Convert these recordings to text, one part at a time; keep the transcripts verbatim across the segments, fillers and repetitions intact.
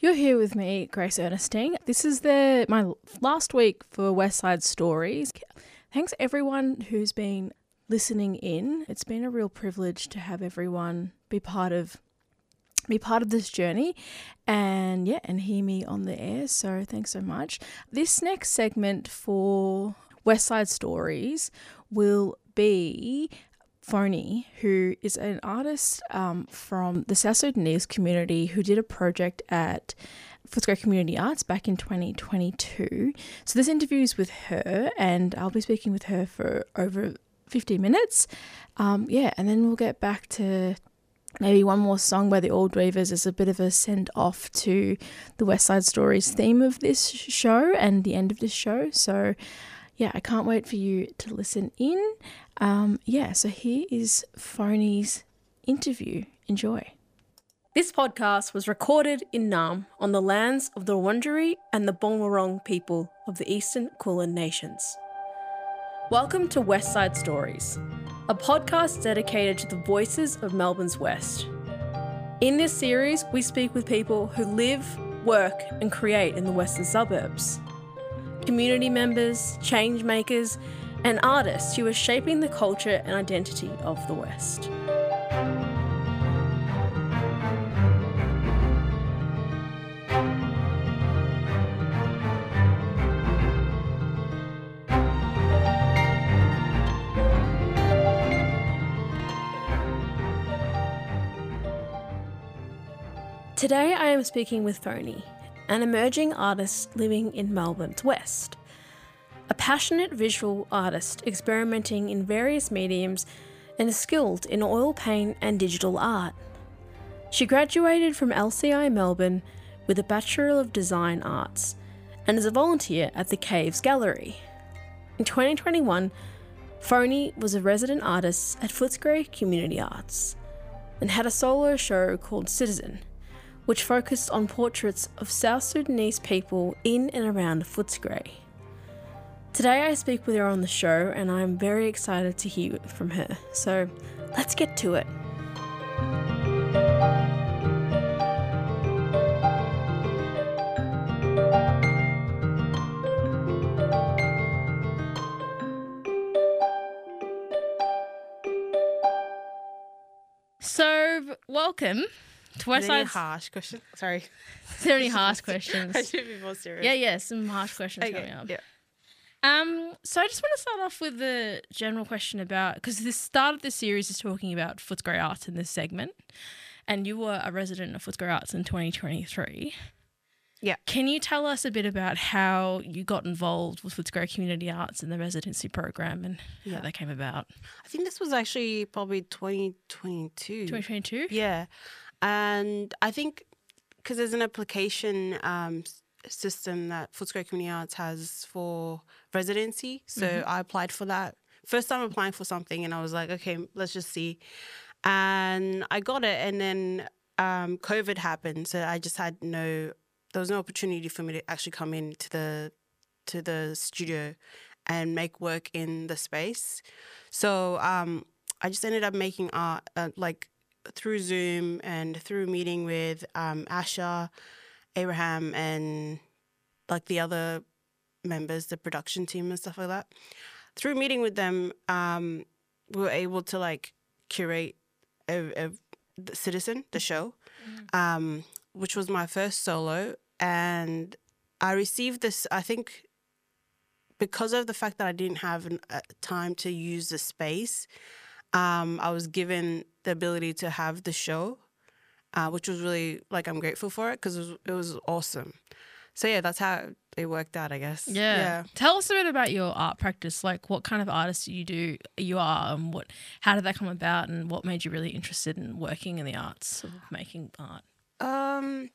You're here with me, Grace Ernestine. This is the my last week for West Side Stories. Thanks everyone who's been listening in. It's been a real privilege to have everyone be part of be part of this journey and yeah, and hear me on the air. So thanks so much. This next segment for West Side Stories will be Phony, who is an artist um, from the South Sudanese community who did a project at Footscray Community Arts back in twenty twenty-two. So this interview is with her and I'll be speaking with her for over fifty minutes. Um, yeah, and then we'll get back to maybe one more song by the Old Weavers as a bit of a send-off to the West Side Stories theme of this show and the end of this show. So yeah, I can't wait for you to listen in. Um, yeah, so here is Phony's interview. Enjoy. This podcast was recorded in Naarm on the lands of the Wurundjeri and the Boonwurrung people of the Eastern Kulin Nations. Welcome to West Side Stories, a podcast dedicated to the voices of Melbourne's West. In this series, we speak with people who live, work and create in the western suburbs. Community members, change makers, and artists who are shaping the culture and identity of the West. Today I am speaking with Phony, an emerging artist living in Melbourne's West. A passionate visual artist experimenting in various mediums and skilled in oil paint and digital art. She graduated from L C I Melbourne with a Bachelor of Design Arts and is a volunteer at the Caves Gallery. In twenty twenty-one, Phony was a resident artist at Footscray Community Arts and had a solo show called Citizen, which focused on portraits of South Sudanese people in and around Footscray. Today I speak with her on the show and I'm very excited to hear from her. So let's get to it. So welcome to West Side. Harsh question. Sorry. Is there any harsh questions? I should be more serious. Yeah, yeah, some harsh questions Okay, coming up. yeah. Um, so I just want to start off with the general question about, because the start of the series is talking about Footscray Arts in this segment, and you were a resident of Footscray Arts in twenty twenty-three. Yeah. Can you tell us a bit about how you got involved with Footscray Community Arts and the residency program and Yeah. how that came about? I think this was actually probably twenty twenty-two. twenty twenty-two? Yeah. And I think because there's an application um, s- system that Footscray Community Arts has for residency. So Mm-hmm. I applied for that. First time applying for something and I was like, okay, let's just see. And I got it and then um, COVID happened. So I just had no, there was no opportunity for me to actually come into the, to the studio and make work in the space. So um, I just ended up making art uh, like through Zoom and through meeting with um, Asha, Abraham and like the other members, the production team and stuff like that. Through meeting with them, um, we were able to like curate a, a the Citizen, the show, Mm. um, which was my first solo. And I received this, I think, because of the fact that I didn't have an, uh, time to use the space, um, I was given the ability to have the show, uh, which was really, like, I'm grateful for it because it was, it was awesome. So, yeah, that's how it worked out, I guess. Yeah. Yeah. Tell us a bit about your art practice. Like, what kind of artist you do, you are, and what, how did that come about, and what made you really interested in working in the arts of making art? Um,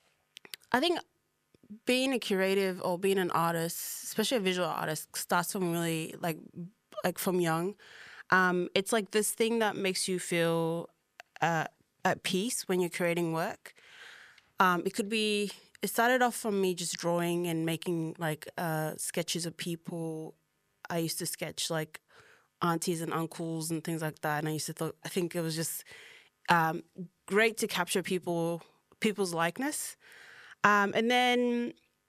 I think being a creative or being an artist, especially a visual artist, starts from really like like from young. Um, it's like this thing that makes you feel uh, at peace when you're creating work. Um, it could be. It started off from me just drawing and making like uh, sketches of people. I used to sketch like aunties and uncles and things like that, and I used to th- I think it was just um, great to capture people people's likeness. Um, and then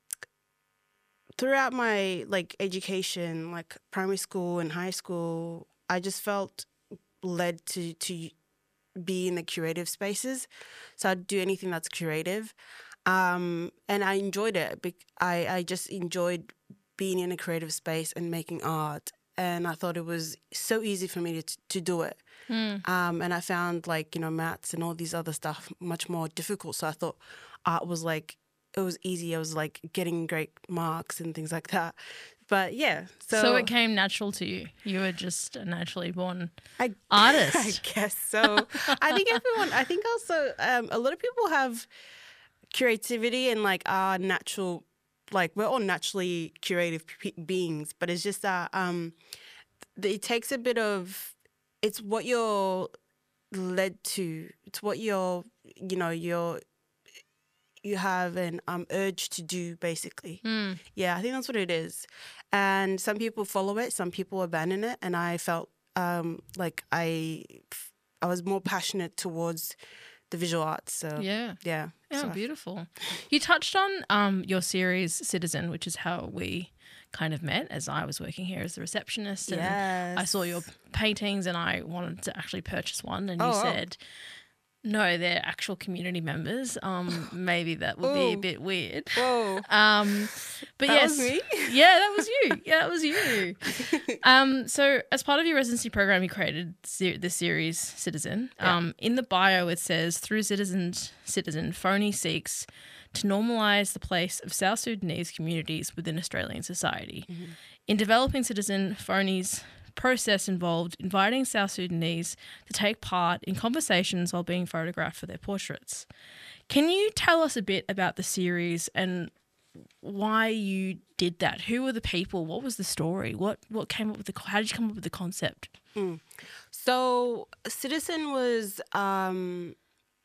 throughout my like education, like primary school and high school, I just felt led to to be in the creative spaces. So I'd do anything that's creative. Um, and I enjoyed it. Bec- I, I just enjoyed being in a creative space and making art. And I thought it was so easy for me to, to do it. Mm. Um, and I found like, you know, maths and all these other stuff much more difficult. So I thought art was like, it was easy. I was like getting great marks and things like that. But yeah. So, So it came natural to you. You were just a naturally born I, artist. I guess so. I think everyone, I think also um, a lot of people have creativity and like are natural, like we're all naturally creative p- beings, but it's just that um, it takes a bit of, it's what you're led to. It's what you're, you know, you're, you have an um, urge to do, basically. Mm. Yeah, I think that's what it is. And some people follow it, some people abandon it. And I felt um, like I, I was more passionate towards the visual arts. So Yeah. yeah. Oh, so I- beautiful. You touched on um, your series Citizen, which is how we kind of met, as I was working here as the receptionist. And Yes. I saw your paintings and I wanted to actually purchase one. And you Oh, oh. said, no, they're actual community members. Um, maybe that would be a Ooh. bit weird. Whoa. Um, but That yes, was me? yeah, that was you. Yeah, that was you. Um, so as part of your residency program, you created ser- the series Citizen. Yeah. Um, in the bio, it says through Citizen, Citizen, Phony seeks to normalise the place of South Sudanese communities within Australian society. Mm-hmm. In developing Citizen, Phony's process involved inviting South Sudanese to take part in conversations while being photographed for their portraits. Can you tell us a bit about the series and why you did that? Who were the people? What was the story? What what came up with the? How did you come up with the concept? Mm. So Citizen was, um,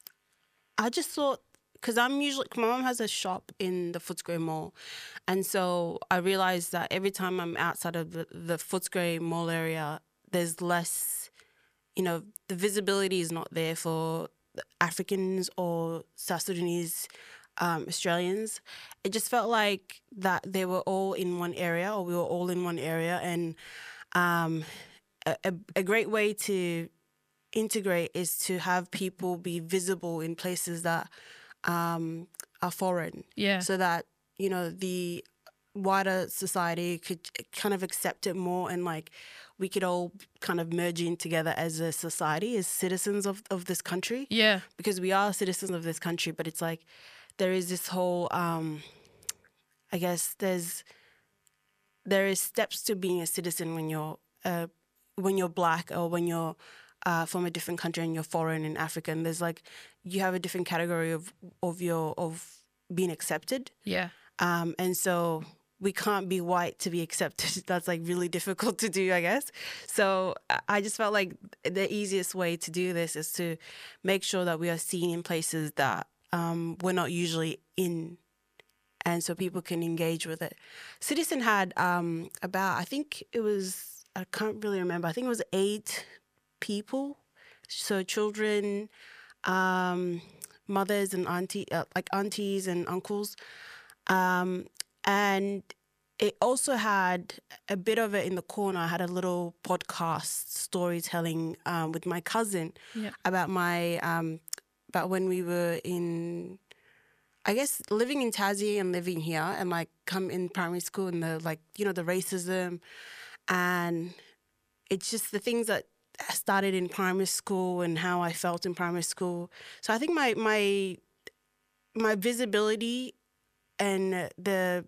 I just thought, because I'm usually, my mom has a shop in the Footscray Mall. And so I realized that every time I'm outside of the, the Footscray Mall area, there's less, you know, the visibility is not there for Africans or South Sudanese um, Australians. It just felt like that they were all in one area, or we were all in one area. And um, a, a, a great way to integrate is to have people be visible in places that um, are foreign. Yeah. So that, you know, the wider society could kind of accept it more, and like we could all kind of merge in together as a society, as citizens of, of this country. Yeah. Because we are citizens of this country, but it's like there is this whole, um, I guess there's, there is steps to being a citizen when you're, uh, when you're black, or when you're uh, from a different country and you're foreign and African. There's like, you have a different category of, of your, of being accepted. Yeah. Um, and so we can't be white to be accepted. That's like really difficult to do, I guess. So I just felt like the easiest way to do this is to make sure that we are seen in places that um, we're not usually in, and so people can engage with it. Citizen had um, about, I think it was, I can't really remember, I think it was eight people. So children, um, mothers and auntie, uh, like aunties and uncles. Um, and it also had a bit of it in the corner. I had a little podcast storytelling um, with my cousin Yeah. about my um, about when we were in, I guess, living in Tassie and living here, and like come in primary school, and the like, you know, the racism, and it's just the things that started in primary school and how I felt in primary school. So I think my my my visibility and the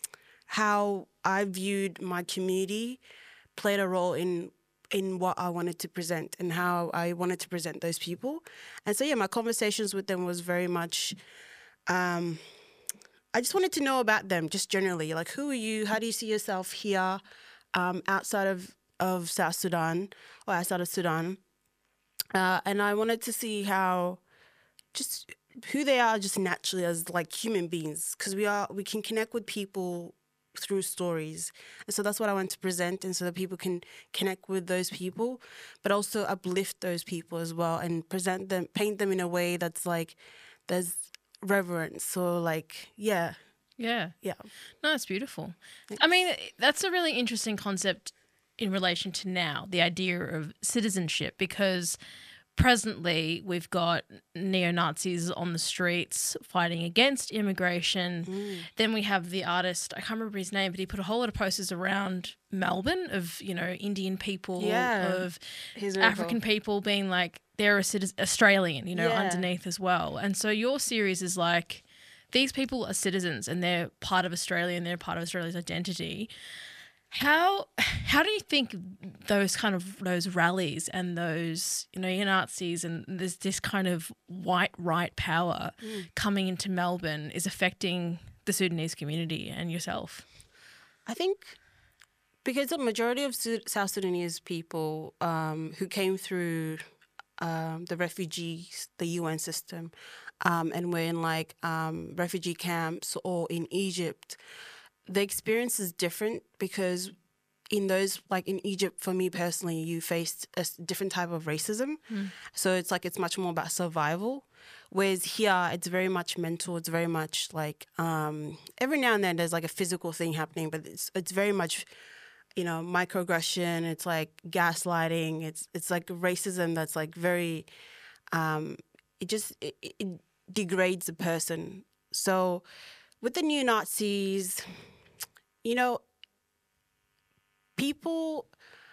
how I viewed my community played a role in in what I wanted to present and how I wanted to present those people. And so yeah, my conversations with them was very much um, I just wanted to know about them, just generally, like, who are you? How do you see yourself here, um, outside of, of South Sudan or outside of Sudan? Uh, and I wanted to see how just who they are just naturally as like human beings, because we are we can connect with people through stories, and so that's what I want to present, and so that people can connect with those people, but also uplift those people as well, and present them, paint them in a way that's like there's reverence or like, yeah. Yeah. Yeah. No, it's beautiful. I mean, that's a really interesting concept in relation to now, the idea of citizenship, because presently we've got neo-Nazis on the streets fighting against immigration. Mm. Then we have the artist, I can't remember his name, but he put a whole lot of posters around Melbourne of, you know, Indian people, Yeah. of He's really African cool. people being like, they're a citizen, Australian, you know, Yeah. underneath as well. And so your series is like, these people are citizens and they're part of Australia and they're part of Australia's identity. How how do you think those kind of those rallies and those, you know, Nazis and there's this kind of white right power Mm. coming into Melbourne is affecting the Sudanese community and yourself? I think because the majority of Su- South Sudanese people um, who came through um, the refugees, the U N system, um, and were in like um, refugee camps or in Egypt, the experience is different because in those, like in Egypt, for me personally, you faced a s- different type of racism. Mm. So it's like it's much more about survival. Whereas here, it's very much mental. It's very much like um, every now and then there's like a physical thing happening, but it's it's very much, you know, microaggression. It's like gaslighting. It's it's like racism that's like very, um, it just it, it degrades a person. So with the new Nazis, you know, people,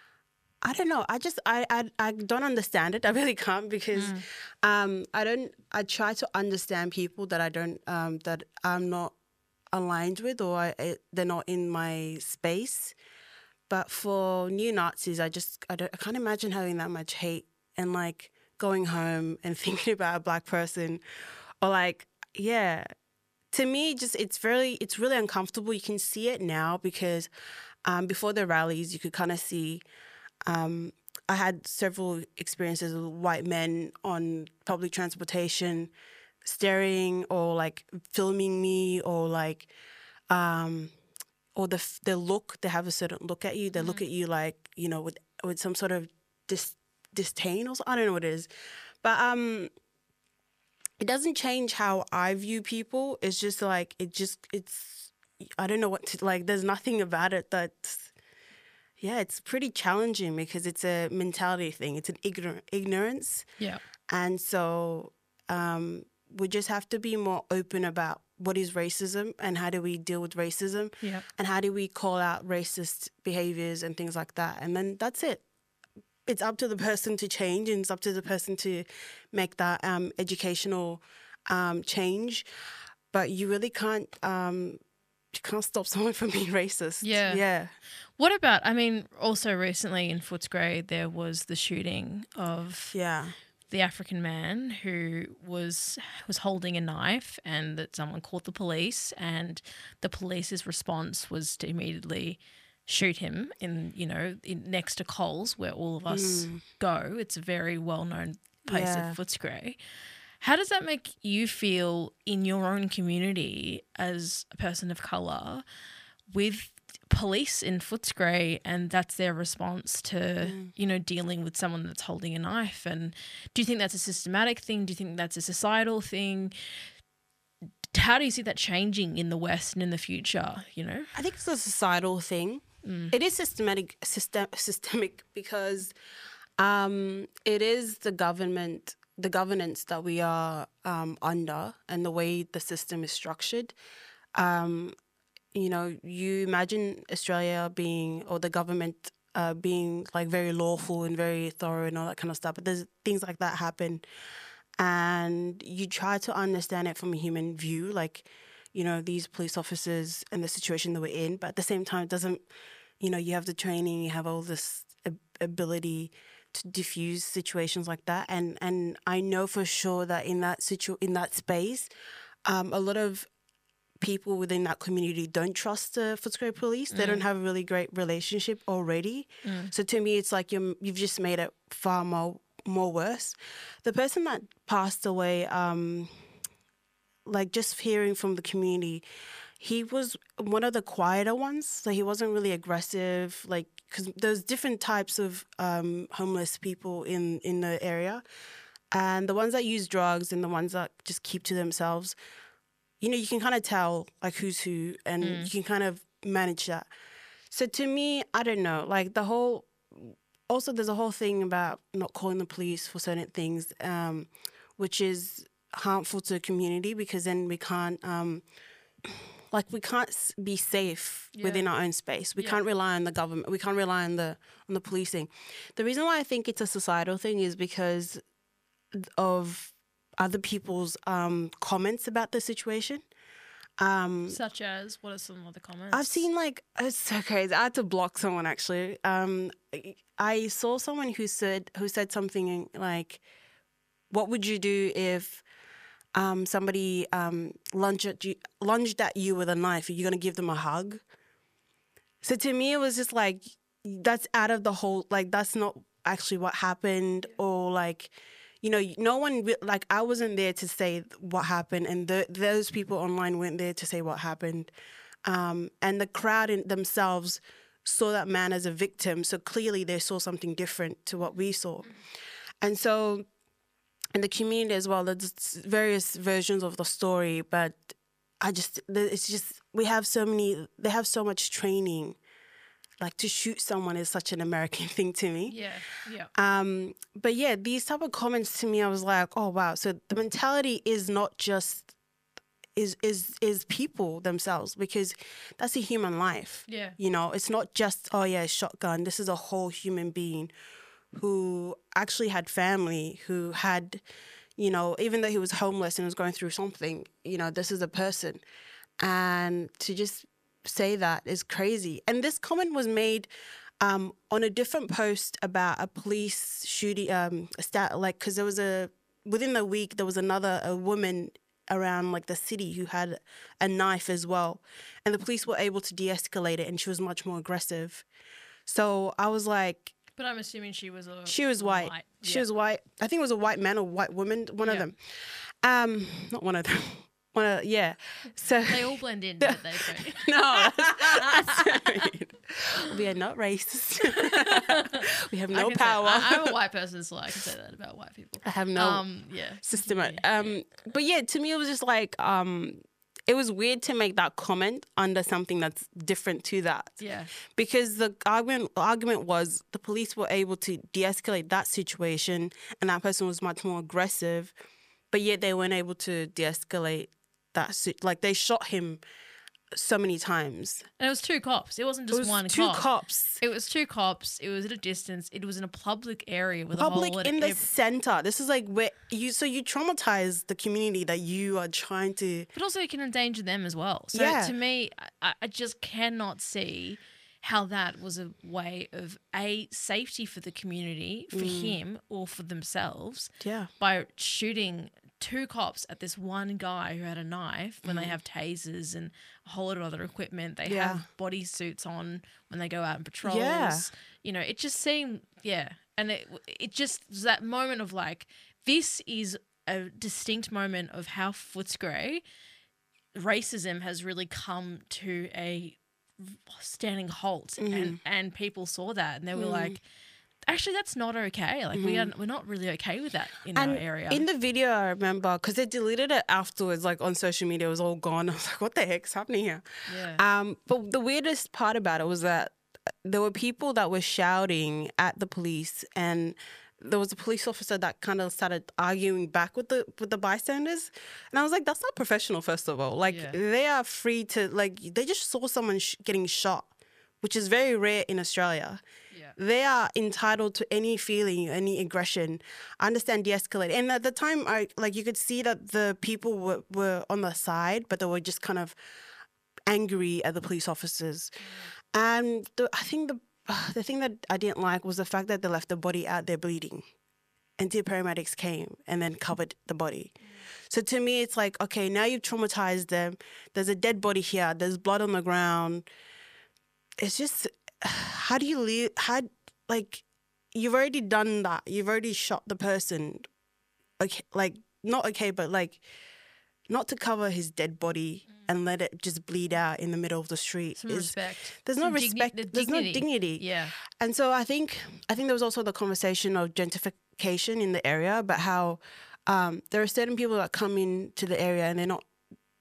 I don't know. I just, I, I, I don't understand it. I really can't because Mm. um, I don't, I try to understand people that I don't, um, that I'm not aligned with or I, I, they're not in my space. But for new Nazis, I just, I, don't, I can't imagine having that much hate and like going home and thinking about a black person or like, yeah. To me, just it's very, it's really uncomfortable. You can see it now because um, before the rallies, you could kind of see. Um, I had several experiences with white men on public transportation, staring or like filming me, or like, um, or the the look. They have a certain look at you. They look at you like, you know, with with some sort of dis, disdain or so, I don't know what it is, but um. It doesn't change how I view people. It's just like, it just, it's, I don't know what to, like, there's nothing about it that's, yeah, it's pretty challenging because it's a mentality thing. It's an ignor- ignorance. Yeah. And so um, we just have to be more open about what is racism and how do we deal with racism Yeah. and how do we call out racist behaviors and things like that. And then that's it. It's up to the person to change and it's up to the person to make that um, educational um, change. But you really can't um, you can't stop someone from being racist. Yeah. Yeah. What about, I mean, also recently in Footscray, there was the shooting of Yeah. the African man who was was holding a knife and that someone called the police and the police's response was to immediately shoot him in, you know, in, next to Coles where all of us Mm. go. It's a very well-known place Yeah. of Footscray. How does that make you feel in your own community as a person of colour with police in Footscray and that's their response to, Mm. you know, dealing with someone that's holding a knife? And do you think that's a systematic thing? Do you think that's a societal thing? How do you see that changing in the West and in the future, you know? I think it's a societal thing. Mm. It is systematic, system, systemic because um, it is the government, the governance that we are um, under and the way the system is structured. Um, you know, you imagine Australia being, or the government uh, being like very lawful and very thorough and all that kind of stuff, but there's things like that happen. And you try to understand it from a human view, like, you know, these police officers and the situation that we're in, but at the same time, it doesn't, you know, you have the training, you have all this ab- ability to diffuse situations like that. And and I know for sure that in that situ- in that space, um, a lot of people within that community don't trust the Footscray police. They don't have a really great relationship already. Mm. So to me, it's like you're, you've just made it far more more worse. The person that passed away, um, like just hearing from the community, he was one of the quieter ones. So he wasn't really aggressive, like, because there's different types of um, homeless people in, in the area. And the ones that use drugs and the ones that just keep to themselves, you know, you can kind of tell like who's who, and Mm. you can kind of manage that. So to me, I don't know, like the whole, also there's a whole thing about not calling the police for certain things, um, which is harmful to the community, because then we can't, um, like we can't s- be safe Yeah. within our own space. We Yeah. can't rely on the government. We can't rely on the on the policing. The reason why I think it's a societal thing is because of other people's um, comments about the situation. Um, Such as, what are some of the comments? I've seen like, it's so crazy. I had to block someone actually. Um, I saw someone who said who said something like, "What would you do if um, somebody um, lunged at you, lunged at you with a knife? Are you gonna give them a hug?" So to me, it was just like, that's out of the whole, like that's not actually what happened, or like, you know, no one re- like I wasn't there to say what happened, and the, those people online weren't there to say what happened, um, and the crowd in themselves saw that man as a victim, so clearly they saw something different to what we saw, and so in the community as well, there's various versions of the story, but I just it's just we have so many, they have so much training. Like to shoot someone is such an American thing to me. Yeah, yeah. Um, but yeah, these type of comments to me, I was like, oh wow. So the mentality is not just is is is people themselves, because that's a human life. Yeah. You know, it's not just, oh yeah, shotgun. This is a whole human being who actually had family, who had, you know, even though he was homeless and was going through something, you know, this is a person. And to just say that is crazy. And this comment was made um, on a different post about a police shooting, um, a stat, like, because there was a, within the week, there was another, a woman around like the city who had a knife as well. And the police were able to de-escalate it, and she was much more aggressive. So I was like, But I'm assuming she was a she was a white. She Yeah. was white. I think it was a white man or white woman, one of Yeah. them. Um, not one of them. One of, yeah. So They all blend in, don't they? Tony? no, that's, that's we are not racist. We have I no can say- power. I, I'm a white person, so I can say that about white people. I have no Um, yeah. system. Yeah, Um, but yeah, to me it was just like um, it was weird to make that comment under something that's different to that. Yeah. Because the argument argument was the police were able to de-escalate that situation, and that person was much more aggressive, but yet they weren't able to de-escalate that. si- Like they shot him so many times. And it was two cops. It wasn't It just was one two cop. cops. It was two cops. It was at a distance. It was in a public area with Public a whole lot in of the ev- center. This is like where you so you traumatize the community that you are trying to. but also it can endanger them as well. So Yeah. to me, I, I just cannot see how that was a way of a safety for the community, for Mm. him or for themselves, Yeah. by shooting two cops at this one guy who had a knife when they have tasers and a whole lot of other equipment. They Mm. Yeah. have bodysuits on when they go out and patrols. Yeah. You know, it just seemed, yeah. And it, it just was that moment of like, this is a distinct moment of how Footscray racism has really come to a standing halt, Mm-hmm. and and people saw that and they were Mm. like, actually that's not okay, like we are we're not really okay with that in And our area. in the video, I remember because they deleted it afterwards, like on social media, it was all gone. I was like, "What the heck's happening here?" yeah. Um, but the weirdest part about it was that there were people that were shouting at the police, and there was a police officer that kind of started arguing back with the with the bystanders, and I was like, "That's not professional." First of all, like Yeah. they are free to like they just saw someone sh- getting shot, which is very rare in Australia. Yeah. They are entitled to any feeling, any aggression. I understand de-escalate. And at the time, I like you could see that the people were, were on the side, but they were just kind of angry at the police officers. And the, I think the the thing that I didn't like was the fact that they left the body out there bleeding until paramedics came and then covered the body. So to me, it's like, okay, now you've traumatized them. There's a dead body here. There's blood on the ground. It's just, how do you leave? How, like, you've already done that. You've already shot the person. Okay, like, not okay, but like, not to cover his dead body and let it just bleed out in the middle of the street. Some is- respect. There's no Some digni- respect. the There's no dignity. dignity. Yeah. And so I think I think there was also the conversation of gentrification in the area about how um, there are certain people that come into the area and they're not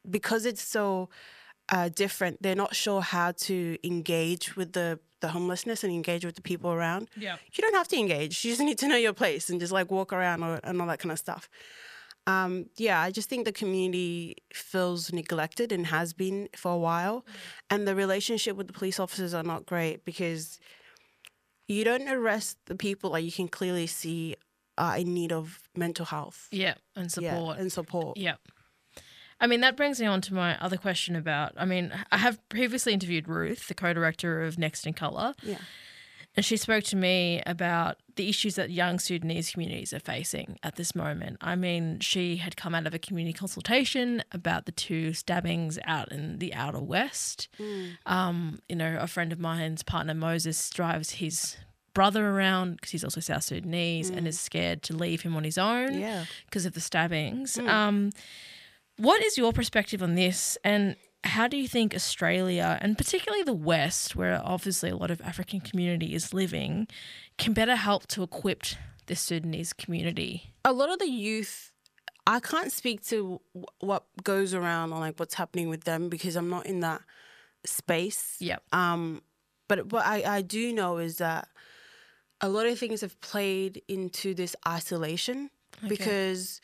because it's so uh, different, they're not sure how to engage with the, the homelessness and engage with the people around. Yeah. You don't have to engage. You just need to know your place and just like walk around or, and all that kind of stuff. Um, yeah, I just think the community feels neglected and has been for a while. Mm. And the relationship with the police officers are not great because you don't arrest the people like you can clearly see are in need of mental health. Yeah, and support. Yeah, and support. Yeah. I mean, that brings me on to my other question about, I mean, I have previously interviewed Ruth, the co-director of Next in Colour. Yeah. And she spoke to me about the issues that young Sudanese communities are facing at this moment. I mean, she had come out of a community consultation about the two stabbings out in the outer west. Mm. Um, you know, a friend of mine's partner, Moses, drives his brother around because he's also South Sudanese mm. and is scared to leave him on his own because yeah. of the stabbings. Mm. Um, what is your perspective on this, and how do you think Australia, and particularly the West, where obviously a lot of African community is living, can better help to equip the Sudanese community? A lot of the youth, I can't speak to what goes around or like what's happening with them because I'm not in that space. Yeah. Um, but what I, I do know is that a lot of things have played into this isolation okay. because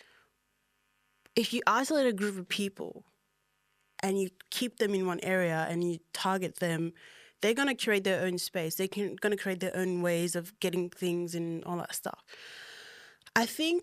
if you isolate a group of people and you keep them in one area and you target them, they're going to create their own space. They're going to create their own ways of getting things and all that stuff. I think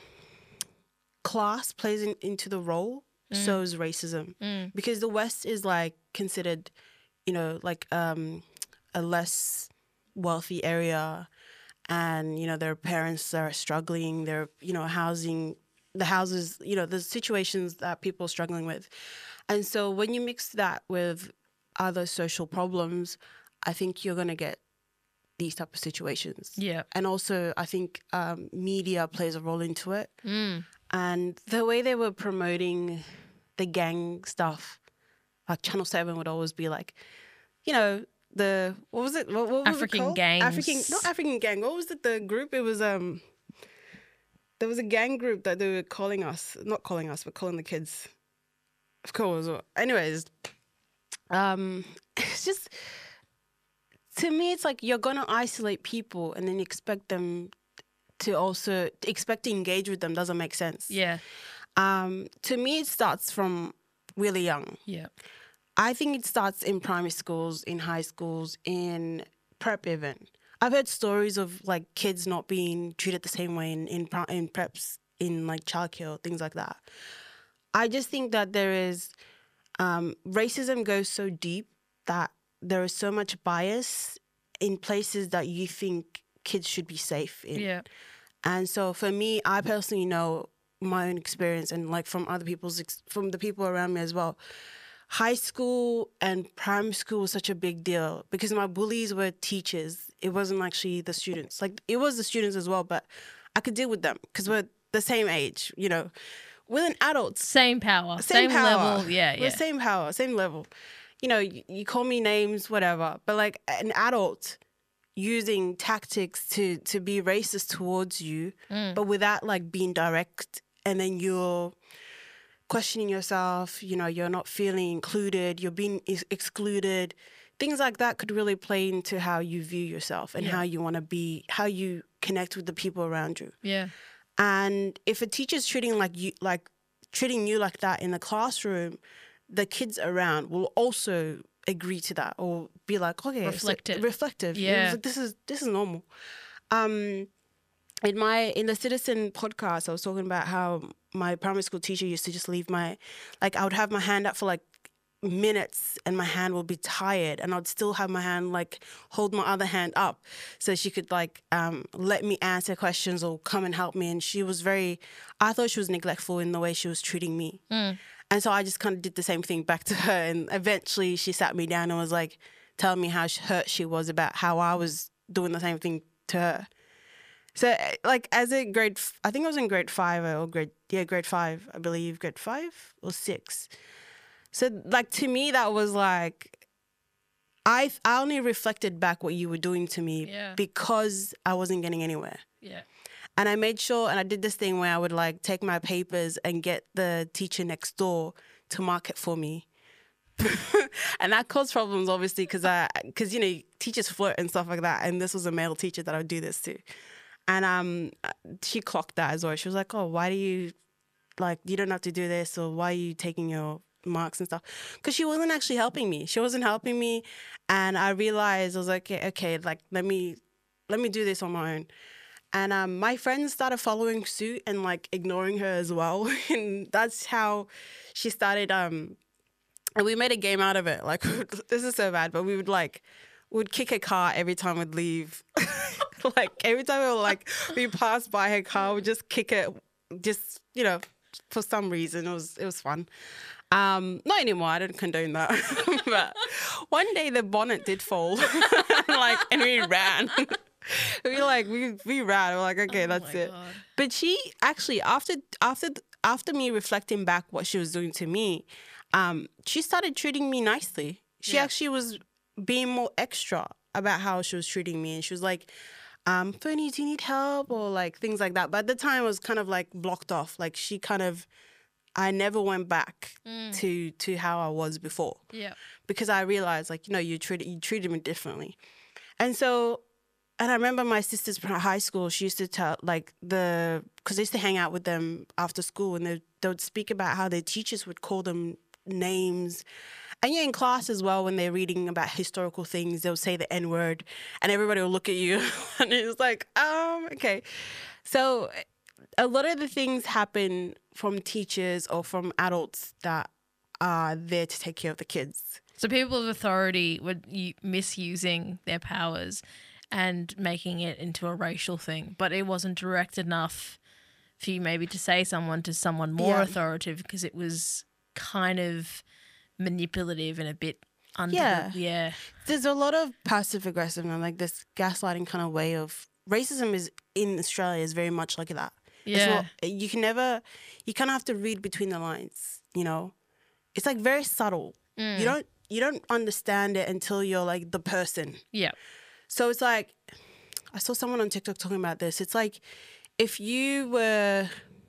class plays in, into the role, mm. so is racism. Mm. Because the West is like considered, you know, like um, a less wealthy area and, you know, their parents are struggling, they're, you know, housing, the houses, you know, the situations that people are struggling with. And so when you mix that with other social problems, I think you're going to get these type of situations. Yeah. And also I think um, media plays a role into it. Mm. And the way they were promoting the gang stuff, like Channel seven would always be like, you know, the, what was it? What, what was African it called? gangs. African, not African gang. What was it? The group? It was, um, there was a gang group that they were calling us, not calling us, but calling the kids. Of course. Anyways, um, it's just, to me, it's like you're going to isolate people and then you expect them to also, expect to engage with them doesn't make sense. Yeah. Um, to me, it starts from really young. Yeah. I think it starts in primary schools, in high schools, in prep even. I've heard stories of like kids not being treated the same way in, in, in preps, in like childcare, things like that. I just think that there is, um, racism goes so deep that there is so much bias in places that you think kids should be safe in. Yeah. And so for me, I personally know my own experience and like from other people's, ex- from the people around me as well. High school and primary school was such a big deal because my bullies were teachers. It wasn't actually the students. Like it was the students as well, but I could deal with them because we're the same age, you know. We're an adults. Same power. Same, same power. level. Yeah, yeah. We're same power, same level. You know, you, you call me names, whatever. But like an adult using tactics to, to be racist towards you, mm. but without like being direct, and then you're questioning yourself, you know, you're not feeling included, you're being ex- excluded. Things like that could really play into how you view yourself and yeah. how you want to be, how you connect with the people around you. Yeah. And if a teacher's treating like you, like treating you like that in the classroom, the kids around will also agree to that or be like, okay, reflective. So, reflective. Yeah. Like, this is this is normal. Um, in my in the Citizen podcast, I was talking about how my primary school teacher used to just leave my, like I would have my hand up for like minutes and my hand will be tired and I'd still have my hand like hold my other hand up so she could like um, let me answer questions or come and help me. And she was very, I thought she was neglectful in the way she was treating me. Mm. And so I just kind of did the same thing back to her. And eventually she sat me down and was like telling me how hurt she was about how I was doing the same thing to her. So like as a grade, I think I was in grade five or grade, yeah, grade five, I believe, grade five or six. So, like, to me, that was like, I I only reflected back what you were doing to me yeah. because I wasn't getting anywhere. Yeah. And I made sure, and I did this thing where I would, like, take my papers and get the teacher next door to market for me. And that caused problems, obviously, because I, because you know, teachers flirt and stuff like that. And this was a male teacher that I would do this to, and um, she clocked that as well. She was like, "Oh, why do you, like, you don't have to do this, or why are you taking your marks and stuff?" Because she wasn't actually helping me. She wasn't helping me, and I realized I was like, okay, okay, like let me, let me do this on my own. And um, my friends started following suit and like ignoring her as well, and that's how she started. Um, And we made a game out of it. Like, this is so bad, but we would like, would kick her car every time we'd leave. Like, every time we were like, we passed by her car, we'd just kick it, just, you know, for some reason. It was, it was fun. Um, not anymore. I don't condone that. But one day the bonnet did fall, like, and we ran. we like, we, we ran. We're like, okay, Oh that's my it. God. But she actually, after, after, after me reflecting back what she was doing to me, Um, she started treating me nicely. She Yeah. actually was being more extra about how she was treating me. And she was like, um, Fernie, do you need help? Or like things like that. But at the time, it was kind of like blocked off. Like she kind of, I never went back Mm. to to how I was before. Yeah. Because I realized, like, you know, you treated, you treated me differently. And so, and I remember my sisters from high school, she used to tell, like, the, because I used to hang out with them after school, and they, they would speak about how their teachers would call them names. And you're in class as well, when they're reading about historical things, they'll say the N word and everybody will look at you and it's like, um, okay. So a lot of the things happen from teachers or from adults that are there to take care of the kids. So people of authority were u- misusing their powers and making it into a racial thing, but it wasn't direct enough for you maybe to say someone to someone more Yeah. authoritative, because it was kind of manipulative and a bit under Yeah. the, yeah. There's a lot of passive aggressive and like this gaslighting kind of way of racism is in Australia is very much like that. It's Yeah. not, you can never, you kind of have to read between the lines, you know? It's like very subtle. Mm. You don't, you don't understand it until you're like the person. Yeah. So it's like, I saw someone on TikTok talking about this. It's like if you were,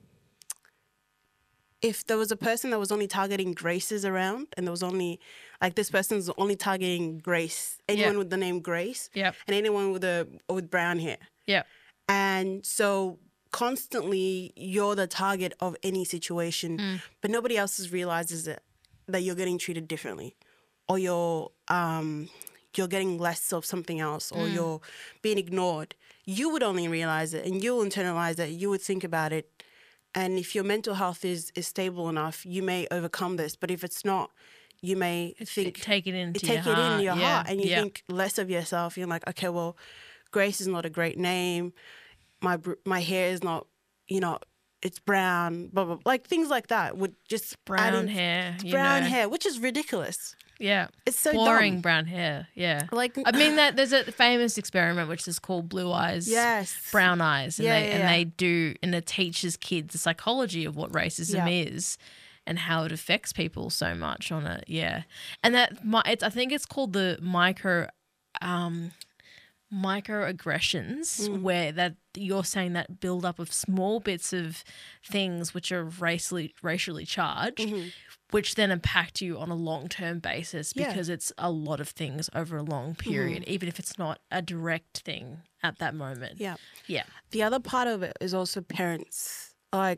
if there was a person that was only targeting Graces around and there was only, like this person's only targeting Grace, anyone Yeah. with the name Grace Yep. and anyone with a with brown hair. Yep. And so constantly you're the target of any situation, Mm. but nobody else realizes it, that you're getting treated differently or you're um, you're getting less of something else or Mm. you're being ignored. You would only realize it and you'll internalize it. You would think about it. And if your mental health is, is stable enough, you may overcome this. But if it's not, you may think, Take it into take your it heart. in your yeah. heart and you yeah. think less of yourself. You're like, okay, well, Grace is not a great name. My br- my hair is not, you know, it's brown, blah, blah, blah. Like things like that would just add brown in- hair. it's you brown know. hair, which is ridiculous. Yeah. It's so boring dumb. brown hair. Yeah. Like, I mean, that there's a famous experiment which is called Blue Eyes, yes, Brown Eyes, and Yeah, they yeah, and yeah. they do and it teaches kids the psychology of what racism Yeah. is and how it affects people so much on it. Yeah, and that mi- it's I think it's called the micro, um, microaggressions, Mm. where that you're saying that build up of small bits of things which are racially racially charged. Mhm. Which then impact you on a long-term basis Yeah. because it's a lot of things over a long period, even if it's not a direct thing at that moment. Yeah. Yeah. The other part of it is also parents. Like,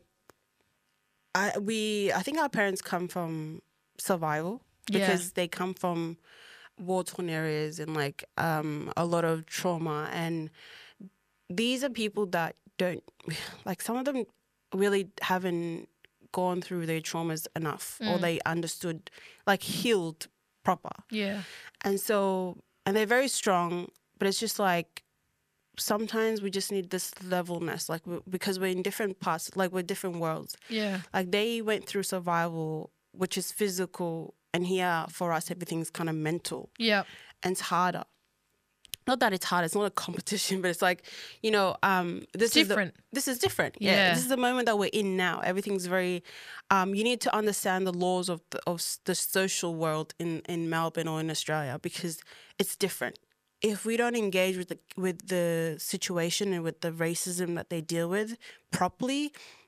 I we I think our parents come from survival Yeah. because they come from war-torn areas and like um, a lot of trauma, and these are people that don't like. Some of them really haven't gone through their traumas enough, or Mm. they understood, like healed proper. Yeah. And so, and they're very strong, but it's just like sometimes we just need this levelness, like we, because we're in different parts, like we're different worlds. Yeah. Like they went through survival, which is physical, and here for us everything's kind of mental, Yeah. and it's harder. Not that it's hard; it's not a competition, but it's like, you know, um, this is the- Different. this is different. Yeah. Yeah. This is the moment that we're in now. Everything's very. Um, you need to understand the laws of the, of s- the social world in, in Melbourne or in Australia because it's different. If we don't engage with the with the situation and with the racism that they deal with properly,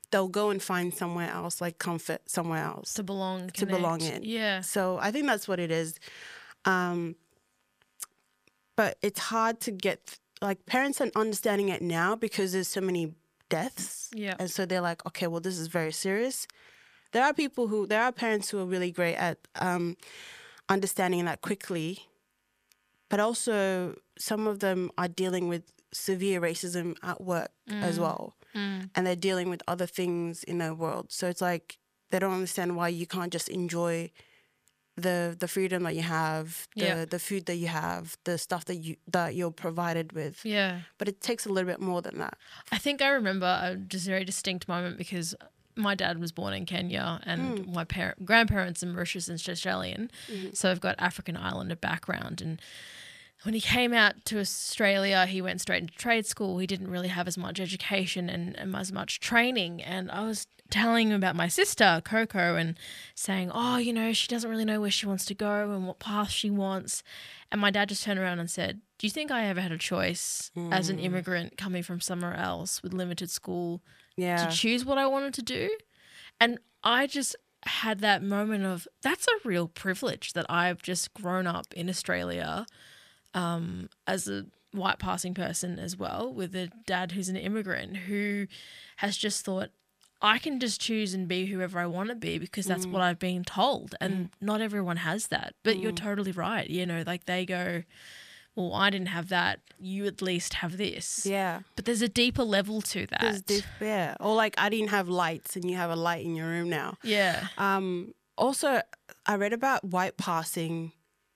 they'll go and find somewhere else, like comfort somewhere else To belong, to belong connect. in. Yeah. So I think that's what it is. Um, but it's hard to get, like, parents are understanding it now because there's so many deaths. Yeah. And so they're like, okay, well, this is very serious. There are people who, there are parents who are really great at um, understanding that quickly. But also some of them are dealing with severe racism at work mm. as well. Mm. And they're dealing with other things in their world. So it's like they don't understand why you can't just enjoy the the freedom that you have, the yeah. the food that you have, the stuff that you that you're provided with. Yeah. But it takes a little bit more than that. I think I remember a just very distinct moment because my dad was born in Kenya and mm. my parent, grandparents are Mauritius and Australian. Mm-hmm. So I've got African Islander background. And when he came out to Australia, he went straight into trade school. He didn't really have as much education and, and as much training. And I was telling him about my sister, Coco, and saying, oh, you know, she doesn't really know where she wants to go and what path she wants. And my dad just turned around and said, do you think I ever had a choice mm. as an immigrant coming from somewhere else with limited school yeah. to choose what I wanted to do? And I just had that moment of, that's a real privilege that I've just grown up in Australia um, as a white passing person as well, with a dad who's an immigrant who has just thought, I can just choose and be whoever I want to be because that's mm. what I've been told. And mm. not everyone has that. But mm. you're totally right. You know, like they go, well, I didn't have that. You at least have this. Yeah. But there's a deeper level to that. There's deep, yeah. Or like I didn't have lights and you have a light in your room now. Yeah. Um. Also, I read about white passing.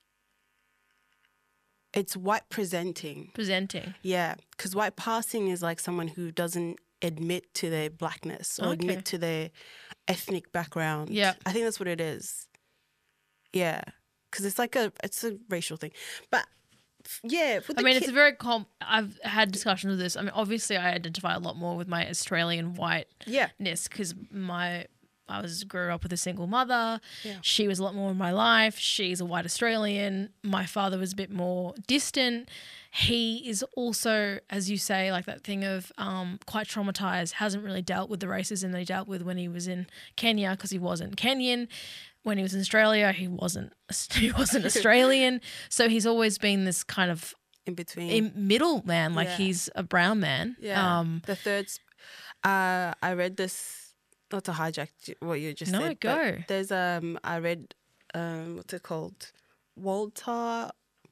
It's white presenting. Presenting. Yeah. Because white passing is like someone who doesn't admit to their blackness or okay. admit to their ethnic background. Yeah. I think that's what it is. Yeah. Because it's like a, it's a racial thing. But yeah. I mean, ki- it's a very, com- I've had discussions with this. I mean, obviously I identify a lot more with my Australian whiteness because my, I was grew up with a single mother. Yeah. She was a lot more in my life. She's a white Australian. My father was a bit more distant. He is also, as you say, like that thing of um, quite traumatized, hasn't really dealt with the racism that he dealt with when he was in Kenya because he wasn't Kenyan. When he was in Australia, he wasn't he wasn't Australian. So he's always been this kind of in between in middle man, like yeah. he's a brown man. Yeah. Um, the third, uh, I read this, not to hijack what you just no, said. No, go. But there's, um, I read, um, what's it called? Walter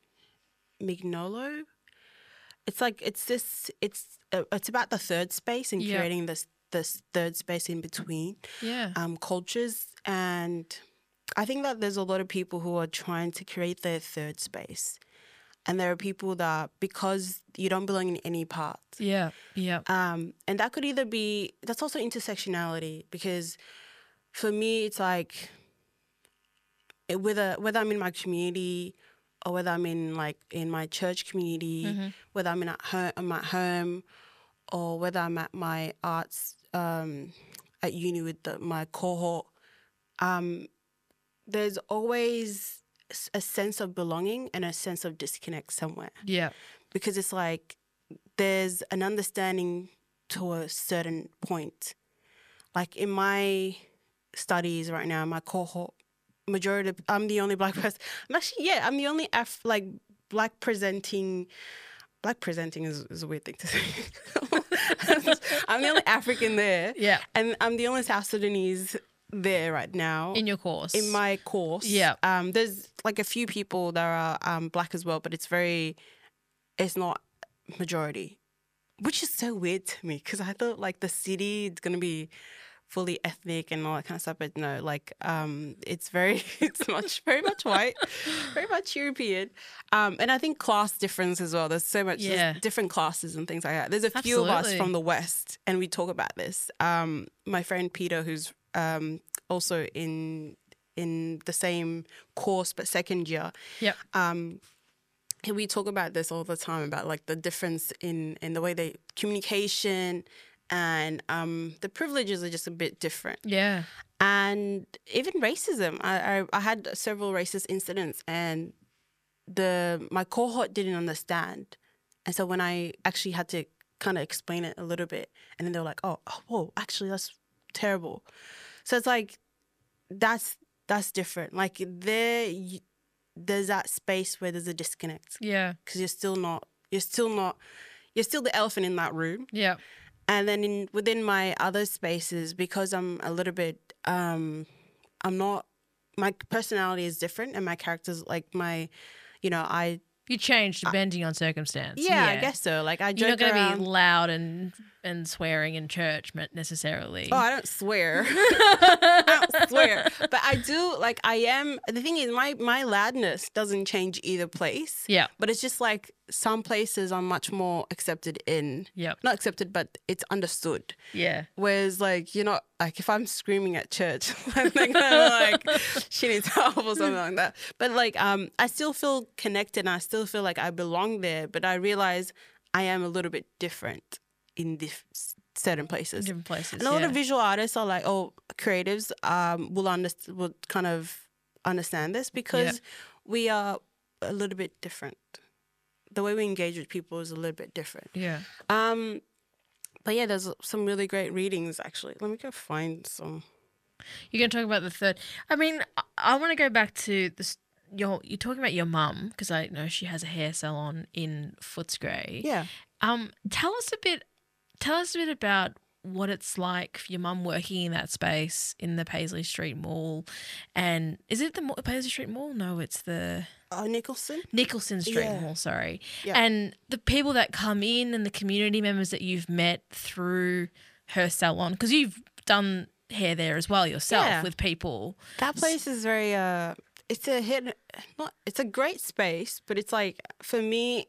Mignolo. It's like, it's this, it's, uh, it's about the third space and yeah. creating this, this third space in between yeah. um, cultures. And I think that there's a lot of people who are trying to create their third space. And there are people that, because you don't belong in any part. Yeah, yeah. Um, and that could either be, that's also intersectionality, because for me, it's like, it, whether whether I'm in my community or whether I'm in like in my church community, mm-hmm. whether I'm in at home, I'm at home, or whether I'm at my arts um, at uni with the, my cohort, um, there's always a sense of belonging and a sense of disconnect somewhere. Yeah. Because it's like there's an understanding to a certain point. Like in my studies right now, my cohort, majority, of, I'm the only black person. I'm actually, yeah, I'm the only Af- like black presenting, black presenting is, is a weird thing to say. I'm the only African there. Yeah. And I'm the only South Sudanese there right now. In your course. In my course. Yeah. Um, there's like a few people that are um, black as well, but it's very, it's not majority, which is so weird to me because I thought like the city it's going to be fully ethnic and all that kind of stuff, but no, like um, it's very, it's much, very much white, very much European. Um, and I think class difference as well. There's so much, yeah. there's different classes and things like that. There's a few Absolutely. of us from the West and we talk about this. Um, my friend Peter, who's um, also in in the same course but second year. Yep. Um, we talk about this all the time about like the difference in, in the way they communication and um, the privileges are just a bit different. Yeah. And even racism. I, I, I had several racist incidents and the my cohort didn't understand. And so when I actually had to kind of explain it a little bit and then they were like, oh, oh whoa, actually that's terrible. So it's like that's that's different. Like there, you, there's that space where there's a disconnect. Yeah. Because you're still not, you're still not, you're still the elephant in that room. Yeah. And then in within my other spaces, because I'm a little bit, um, I'm not, my personality is different, and my character's like my, you know, I. You change depending on circumstance. Yeah, I guess so. Like I You're not joke going to around. be loud and and swearing in church necessarily. Oh, I don't swear. I don't swear. But I do, like, I am, the thing is, my, my loudness doesn't change either place. Yeah. But it's just like some places I'm much more accepted in. Yep. Not accepted, but it's understood. Yeah. Whereas, like, you're not, like, if I'm screaming at church, I'm like, like, she needs help or something like that. But, like, um, I still feel connected, and I still feel like I belong there. But I realize I am a little bit different in dif- certain places. Different places. And a lot yeah. of visual artists are like, oh, creatives um, will understand, will kind of understand this because Yep. we are a little bit different. The way we engage with people is a little bit different. Yeah. Um, but yeah, there's some really great readings actually. Let me go find some. You're going to talk about the third. I mean, I, I want to go back to this. Your, you're talking about your mum, because I know she has a hair salon in Footscray. Yeah. Um, tell us a bit. Tell us a bit about what it's like for your mum working in that space in the Paisley Street Mall, and is it the Mo- Paisley Street Mall? No, it's the Uh, Nicholson. Nicholson Street Yeah. Mall. Sorry, Yeah. and the people that come in and the community members that you've met through her salon, because you've done hair there as well yourself Yeah. with people. That place is very. Uh, it's a hit. Not. It's a great space, but it's like for me,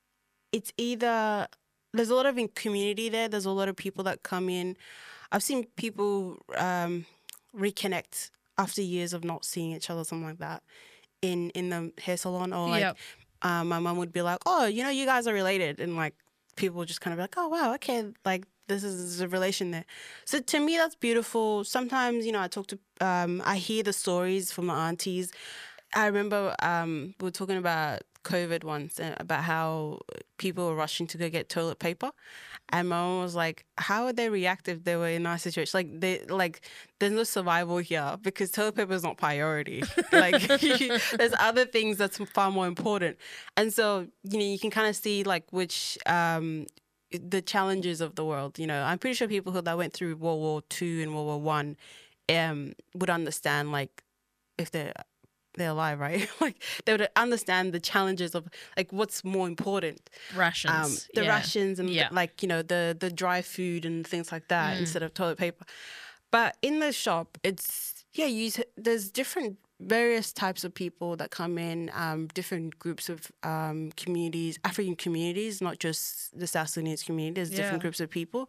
it's either. There's a lot of in community there. There's a lot of people that come in. I've seen people um, reconnect after years of not seeing each other, something like that, in, in the hair salon. Or like Yep. um, my mum would be like, oh, you know, you guys are related. And like people would just kind of be like, oh, wow, okay, like this is, this is a relation there. So to me, that's beautiful. Sometimes, you know, I talk to, um, I hear the stories from the aunties. I remember um, we were talking about COVID once, uh, about how people were rushing to go get toilet paper, and my mom was like, "How would they react if they were in our situation? Like, they like, there's no survival here because toilet paper is not priority. Like, there's other things that's far more important." And so, you know, you can kind of see like which um, the challenges of the world. You know, I'm pretty sure people who that went through World War Two and World War One um, would understand like if they're they're alive, right? Like they would understand the challenges of like what's more important. Rations. Um, the yeah. rations and Yeah. the, like, you know, the the dry food and things like that Mm. instead of toilet paper. But in the shop, it's yeah, you s- there's different various types of people that come in, um, different groups of um, communities, African communities, not just the South Sudanese community. There's Yeah. different groups of people.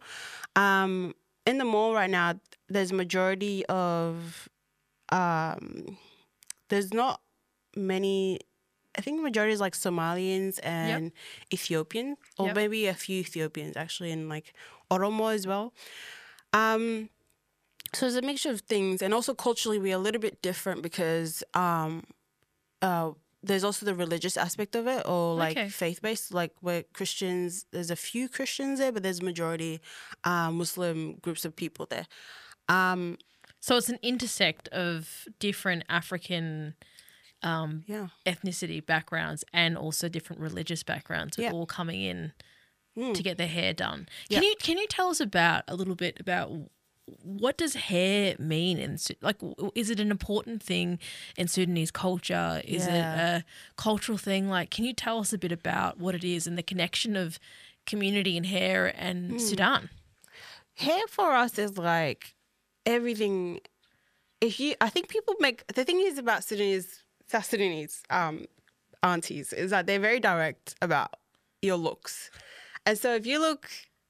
Um, in the mall right now, there's a majority of um, there's not many. I think the majority is like Somalians and Ethiopian, or Yep. maybe a few Ethiopians actually, and like Oromo as well. Um, so there's a mixture of things, and also culturally we're a little bit different because um, uh, there's also the religious aspect of it, or like Okay. faith-based. Like we're Christians, there's a few Christians there, but there's a majority uh, Muslim groups of people there. Um, So it's an intersect of different African um, yeah. ethnicity backgrounds and also different religious backgrounds, with Yeah. all coming in Mm. to get their hair done. Yeah. Can you can you tell us about a little bit about what does hair mean in Su- like w- is it an important thing in Sudanese culture? Is Yeah. it a cultural thing? Like, can you tell us a bit about what it is and the connection of community and hair and Mm. Sudan? Hair for us is like everything. If you, I think people make the thing is about Sudanese, South Sudanese um, aunties is that they're very direct about your looks, and so if you look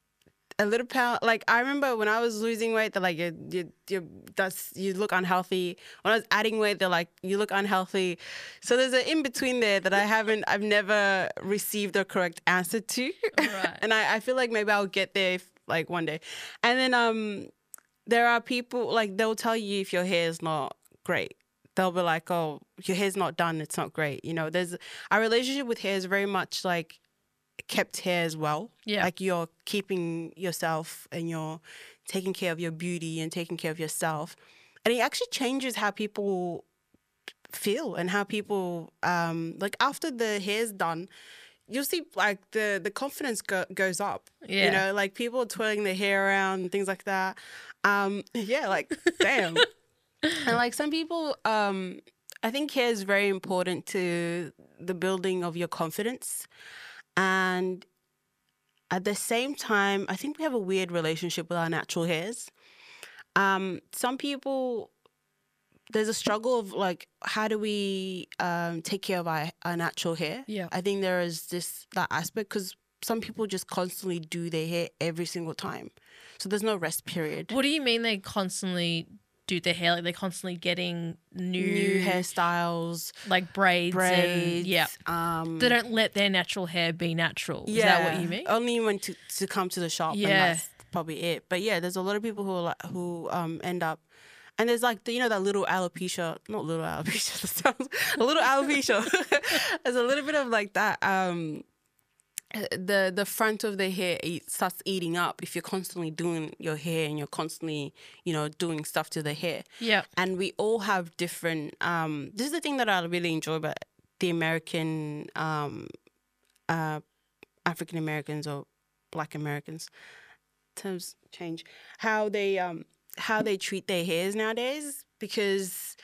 a little pound, like I remember when I was losing weight, they're like you, you, you, that's you look unhealthy. When I was adding weight, they're like you look unhealthy. So there's an in between there that I haven't, I've never received a correct answer to, Right. and I, I feel like maybe I'll get there if, like one day, and then um. There are people, like, they'll tell you if your hair is not great. They'll be like, oh, your hair's not done, it's not great. You know, there's our relationship with hair is very much like kept hair as well. Yeah. Like you're keeping yourself and you're taking care of your beauty and taking care of yourself. And it actually changes how people feel and how people, um, like after the hair's done, you'll see like the, the confidence go- goes up. Yeah. You know, like people are twirling their hair around and things like that. Um, yeah, like, damn. And like some people, um, I think hair is very important to the building of your confidence. And at the same time, I think we have a weird relationship with our natural hairs. Um, some people, there's a struggle of like, how do we um, take care of our, our natural hair? Yeah. I think there is this, that aspect, because some people just constantly do their hair every single time. So there's no rest period. What do you mean they constantly do their hair? Like they're constantly getting new, New hairstyles, like braids, braids. and yeah. Um, They don't let their natural hair be natural. yeah, Is that what you mean? Only when to, to come to the shop. Yeah. And that's probably it. But yeah, there's a lot of people who are like, who um end up, and there's like the, you know that little alopecia, not little alopecia, that sounds a little alopecia. There's a little bit of like that. Um, the the front of the hair eat, starts eating up if you're constantly doing your hair and you're constantly, you know, doing stuff to the hair. Yeah. And we all have different. Um, this is the thing that I really enjoy about the American, um, uh, African Americans or Black Americans. Terms change how they um how they treat their hairs nowadays, because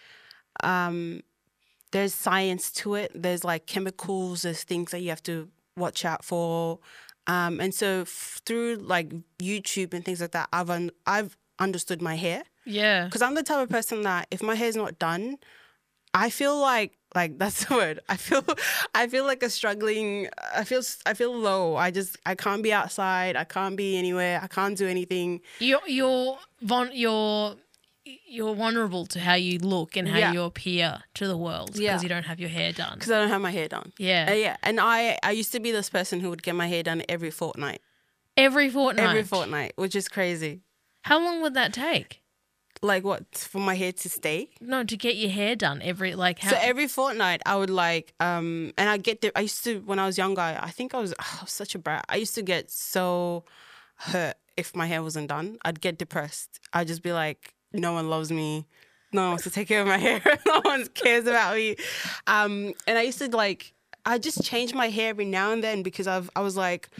um there's science to it. There's like chemicals. There's things that you have to watch out for. Um, and so f- through like YouTube and things like that, I've un- I've understood my hair, Yeah. because I'm the type of person that if my hair's not done, I feel like like that's the word. I feel I feel like a struggling. I feel I feel low. I just I can't be outside. I can't be anywhere. I can't do anything. You're you're von- you're you're vulnerable to how you look and how Yeah. you appear to the world because Yeah. you don't have your hair done. Because I don't have my hair done. Yeah. Uh, yeah. And I I used to be this person who would get my hair done every fortnight. Every fortnight. Every fortnight, which is crazy. How long would that take? Like what, for my hair to stay? No, to get your hair done every like how So every fortnight, I would like, um, and I get. The, I used to when I was younger. I think I was, oh, I was such a brat. I used to get so hurt if my hair wasn't done. I'd get depressed. I'd just be like, no one loves me. No one wants to take care of my hair. No one cares about me. Um, and I used to like, I just change my hair every now and then because I've. I was like,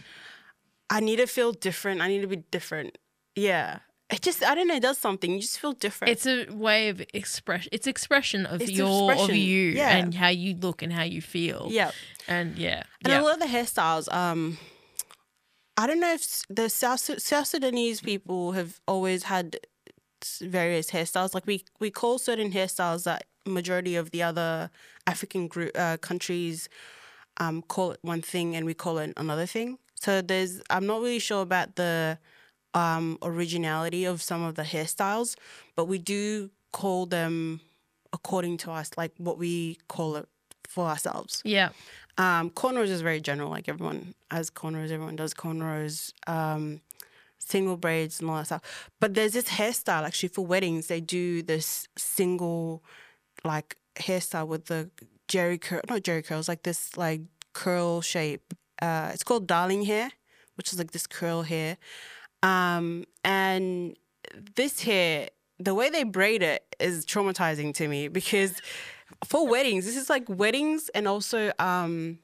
I need to feel different. I need to be different. Yeah. It just, I don't know, it does something. You just feel different. it's a way of expression. It's expression of It's your of expression, you yeah. and how you look and how you feel. yeah. And yeah. And yeah. a lot of the hairstyles, um, I don't know if s- the South, Su- South Sudanese people have always had s- various hairstyles. Like we, we call certain hairstyles that majority of the other African group, uh, countries um, call it one thing and we call it another thing. So there's, I'm not really sure about the um, originality of some of the hairstyles, but we do call them according to us, like what we call it for ourselves. Yeah. Um, cornrows is very general, like everyone has cornrows, everyone does cornrows, um, single braids and all that stuff. But there's this hairstyle actually for weddings. They do this single like hairstyle with the jerry curl, not jerry curls, like this like curl shape. Uh, it's called darling hair, which is like this curl hair. Um, and this hair, the way they braid it is traumatizing to me because for weddings, this is like weddings and also um,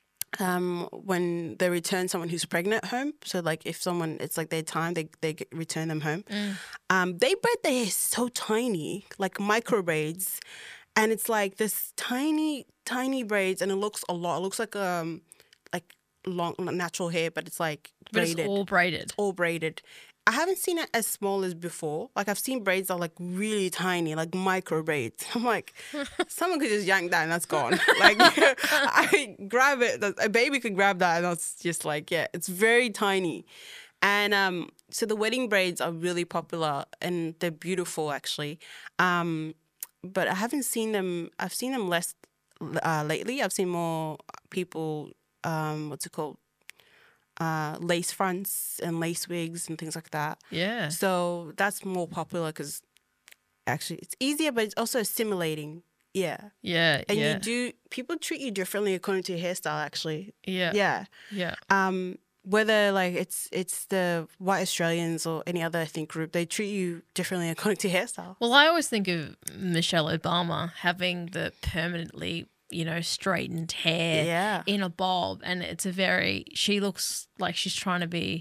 um, when they return someone who's pregnant home. So like if someone, it's like their time, they, they get, return them home. Mm. Um, they braid their hair so tiny, like micro braids. And it's like this tiny, tiny braids and it looks a lot. It looks like um like long natural hair, but it's like But braided. it's all braided. all braided. I haven't seen it as small as before. Like I've seen braids that are like really tiny, like micro braids. I'm like, someone could just yank that and that's gone. Like I grab it, a baby could grab that and that's just like, yeah, it's very tiny. And um, so the wedding braids are really popular and they're beautiful actually. Um, but I haven't seen them, I've seen them less uh, lately. I've seen more people, um, what's it called? Uh, lace fronts and lace wigs and things like that. Yeah. So that's more popular because actually it's easier, but it's also assimilating Yeah. Yeah. And yeah. you do, people treat you differently according to your hairstyle, actually. Yeah. Yeah. Yeah. Um, whether like it's it's the white Australians or any other ethnic group, they treat you differently according to hairstyle. Well, I always think of Michelle Obama having the permanently, you know, straightened hair Yeah. in a bob, and it's a very, she looks like she's trying to be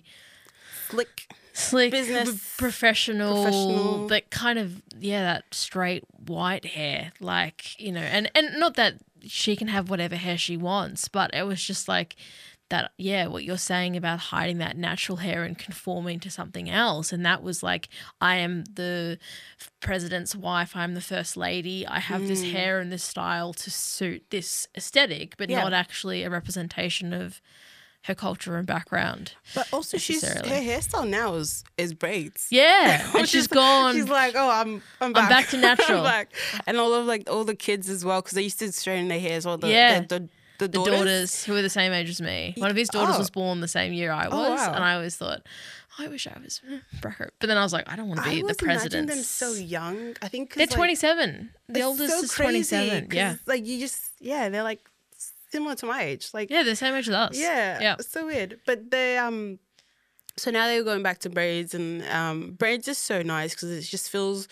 Slick. slick, Business, p- professional, professional. but kind of, yeah, that straight white hair, like, you know, and, and not that she can have whatever hair she wants, but it was just like that, yeah, what you're saying about hiding that natural hair and conforming to something else. And that was like, I am the president's wife, I'm the first lady, I have this hair and this style to suit this aesthetic, but Yeah. not actually a representation of her culture and background. But also, she's her necessarily. hairstyle now is is braids. Yeah, and Which she's is- gone. She's like, oh, I'm I'm back. back to natural. I'm back. And all of like all the kids as well, because they used to straighten their hair as well. The, Yeah. the, the, the the daughters. daughters who are the same age as me. One of his daughters Oh. was born the same year I was, Oh, wow. and I always thought, oh, I wish I was Brecco. But then I was like, I don't want to I be the was imagining president. them so young. I think 'cause, They're like, twenty-seven. The it's oldest so is crazy, twenty-seven. 'cause, Yeah, like you just yeah, they're like similar to my age. Like yeah, they're the same age as us. yeah, yeah. it's so weird. But they um, so now they're going back to braids, and um, braids is so nice because it just feels.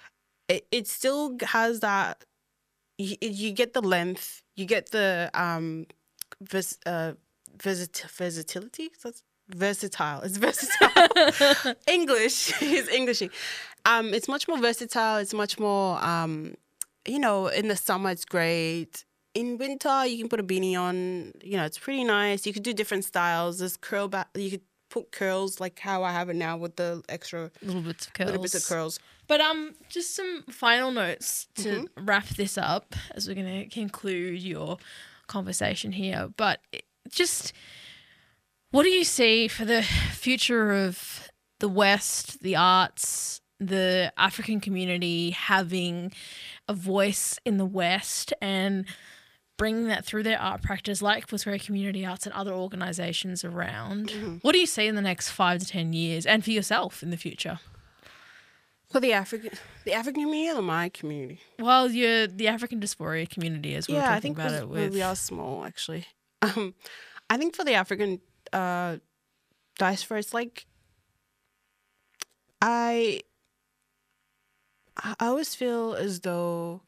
It it still has that. You, you get the length. You get the um, vers, uh, versit- versatility. So it's versatile. It's versatile. English is Englishy. Um, it's much more versatile. It's much more um, you know, in the summer it's great. In winter, you can put a beanie on. You know, it's pretty nice. You could do different styles. There's curl back. You could put curls like how I have it now with the extra Little bits of curls. little bits of curls. But um, just some final notes to Mm-hmm. wrap this up as we're going to conclude your conversation here. But it- just what do you see for the future of the West, the arts, the African community having a voice in the West and bringing that through their art practice, like Footscray Community Arts and other organisations around? Mm-hmm. What do you see in the next five to ten years, and for yourself in the future? For the African, the African community or my community? Well, you're the African dysphoria community, as we were Yeah, talking I think about we're- it we with. we are small actually. Um, I think for the African uh, diaspora, it's like I I always feel as though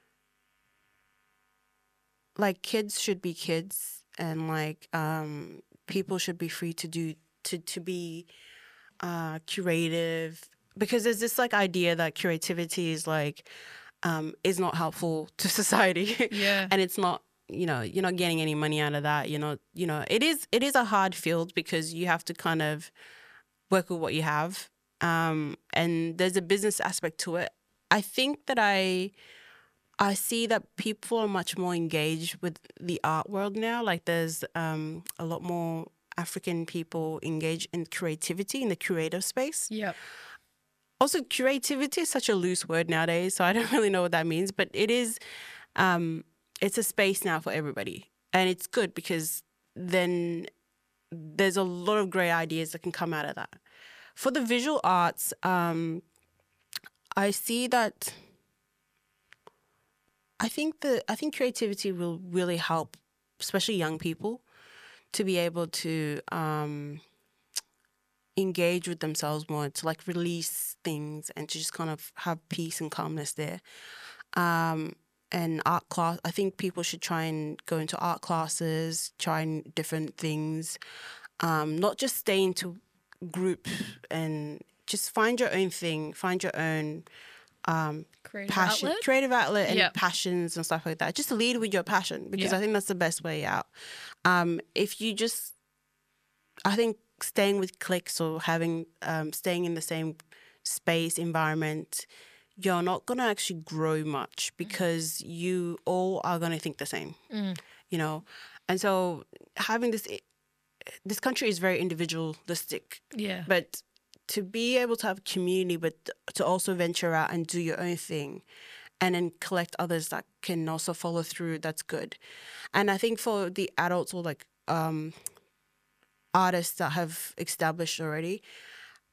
like kids should be kids, and like um, people should be free to do to to be uh, curative, because there's this like idea that creativity is like um, is not helpful to society. Yeah. And it's not, you know, you're not getting any money out of that. You're not, you know, it is it is a hard field because you have to kind of work with what you have. Um, and there's a business aspect to it. I think that I I see that people are much more engaged with the art world now. Like there's um, a lot more African people engaged in creativity, in the creative space. Yep. Also, creativity is such a loose word nowadays, so I don't really know what that means. But it is, um, it's a space now for everybody. And it's good because then there's a lot of great ideas that can come out of that. For the visual arts, um, I see that I think the I think creativity will really help, especially young people, to be able to um, engage with themselves more, to like release things and to just kind of have peace and calmness there. Um, and art class, I think people should try and go into art classes, try different things, um, not just stay into group, and just find your own thing, find your own um, Creative passion, outlet? creative outlet, and Yep. passions and stuff like that. Just lead with your passion, because Yeah. I think that's the best way out. Um, if you just, I think staying with cliques or having um, staying in the same space environment, you're not gonna actually grow much because you all are gonna think the same, Mm. you know. And so having this, this country is very individualistic, Yeah. but to be able to have a community, but to also venture out and do your own thing and then collect others that can also follow through, that's good. And I think for the adults or like um, artists that have established already,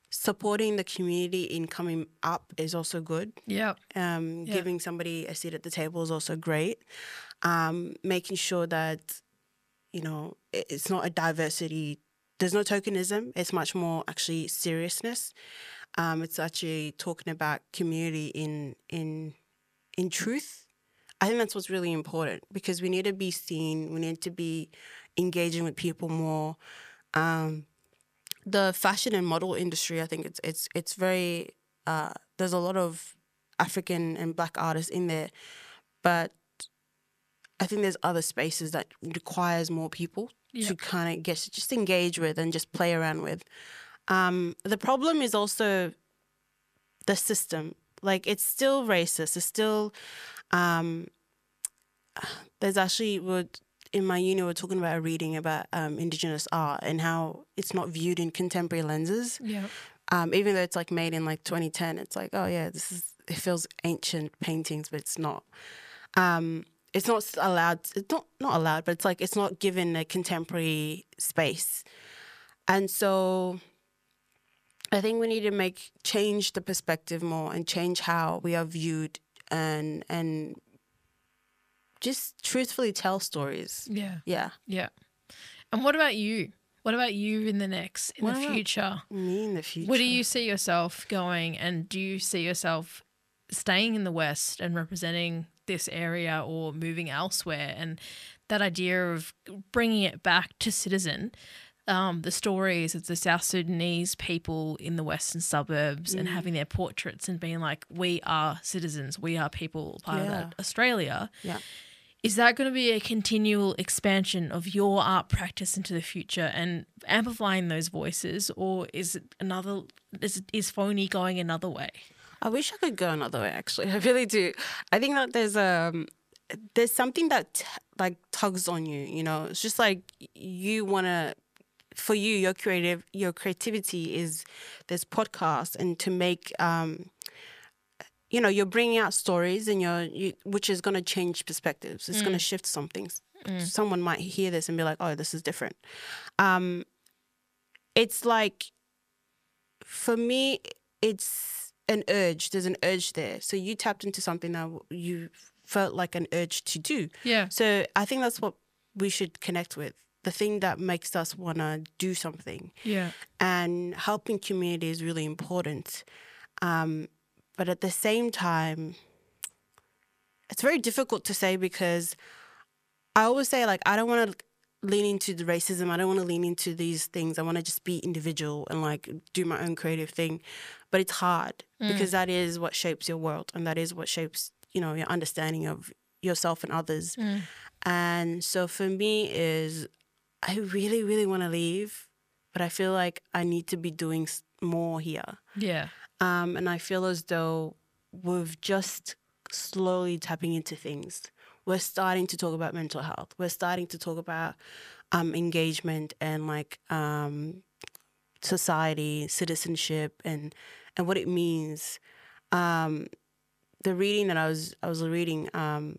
supporting the community in coming up is also good. Yeah. Um, Yeah. Giving somebody a seat at the table is also great. Um, making sure that, you know, it- it's not a diversity. There's no tokenism. It's much more actually seriousness. Um, it's actually talking about community in in in truth. I think that's what's really important, because we need to be seen. We need to be engaging with people more. Um, the fashion and model industry, I think it's it's it's very. Uh, there's a lot of African and Black artists in there, but I think there's other spaces that requires more people Yeah. to kind of get just engage with and just play around with. Um, the problem is also the system. Like, it's still racist. It's still um, there's actually would in my uni we're talking about a reading about um, Indigenous art and how it's not viewed in contemporary lenses. Yeah. Um, even though it's like made in like twenty ten, it's like, oh yeah, this is, it feels ancient paintings, but it's not. Um, it's not allowed. It's not not allowed, but it's like it's not given a contemporary space, and so I think we need to make change the perspective more and change how we are viewed, and and just truthfully tell stories. Yeah. Yeah, Yeah. And what about you? What about you in the next, in What the about future? me in the future. Where do you see yourself going, and do you see yourself staying in the West and representing this area or moving elsewhere? And that idea of bringing it back to Citizen, um, the stories of the South Sudanese people in the western suburbs and having their portraits and being like, we are citizens, we are people, part of Yeah. that Australia. Yeah. Is that going to be a continual expansion of your art practice into the future and amplifying those voices, or is it another? Is is phony going another way? I wish I could go another way. Actually, I really do. I think that there's um there's something that t- like tugs on you. You know, it's just like you wanna. For you, your creative, your creativity is this podcast, and to make um. You know, you're bringing out stories, and you're, you, which is going to change perspectives. It's going to shift some things. Someone might hear this and be like, "Oh, this is different." Um, it's like, for me, it's an urge. There's an urge there. So you tapped into something that you felt like an urge to do. Yeah. So I think that's what we should connect with. The thing that makes us want to do something. Yeah. And helping community is really important. Um, But at the same time, it's very difficult to say, because I always say, like, I don't want to lean into the racism. I don't want to lean into these things. I want to just be individual and, like, do my own creative thing. But it's hard because that is what shapes your world, and that is what shapes, you know, your understanding of yourself and others. And so for me is, I really, really want to leave, but I feel like I need to be doing s- more here. Yeah. Um, and I feel as though we've just slowly tapping into things. We're starting to talk about mental health. We're starting to talk about um, engagement and like um, society, citizenship, and and what it means. Um, the reading that I was I was reading, um,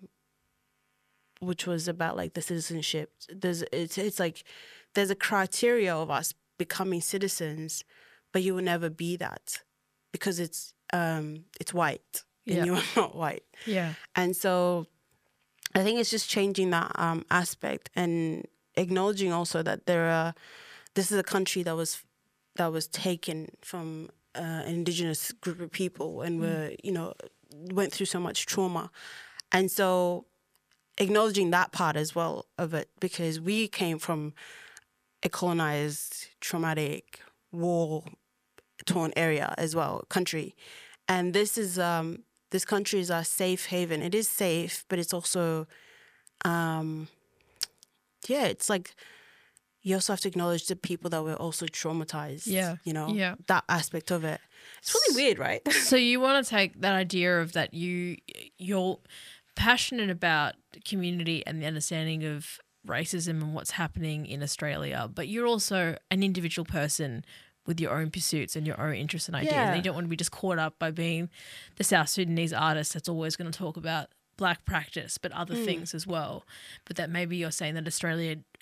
which was about like the citizenship. There's it's it's like there's a criteria of us becoming citizens, but you will never be that, because it's um it's white and Yeah. you are not white. Yeah. And so I think it's just changing that um aspect and acknowledging also that there are this is a country that was that was taken from uh, an indigenous group of people, and were you know went through so much trauma. And so acknowledging that part as well of it, because we came from a colonized, traumatic, war torn area as well, country. And this is um this country is our safe haven. It is safe, but it's also um yeah, it's like you also have to acknowledge the people that were also traumatized. Yeah. You know, Yeah. that aspect of it. It's really weird, right? So you want to take that idea of that you you're passionate about community and the understanding of racism and what's happening in Australia, but you're also an individual person with your own pursuits and your own interests and ideas. Yeah. And you don't want to be just caught up by being the South Sudanese artist that's always going to talk about black practice, but other things as well. But that maybe you're saying that Australia